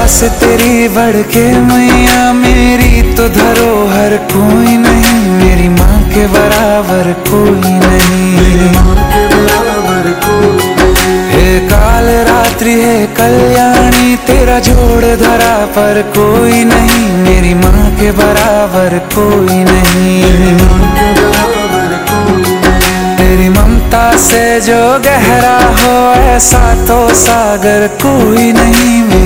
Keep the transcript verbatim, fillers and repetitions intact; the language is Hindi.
से तेरी बढ़ के मैया मेरी तो धरोहर कोई नहीं, मेरी माँ के बराबर कोई नहीं। हे काल रात्रि है कल्याणी, तेरा जोड़ धरा पर कोई नहीं, मेरी माँ के बराबर कोई नहीं। तेरी ममता से जो गहरा हो ऐसा तो सागर कोई नहीं,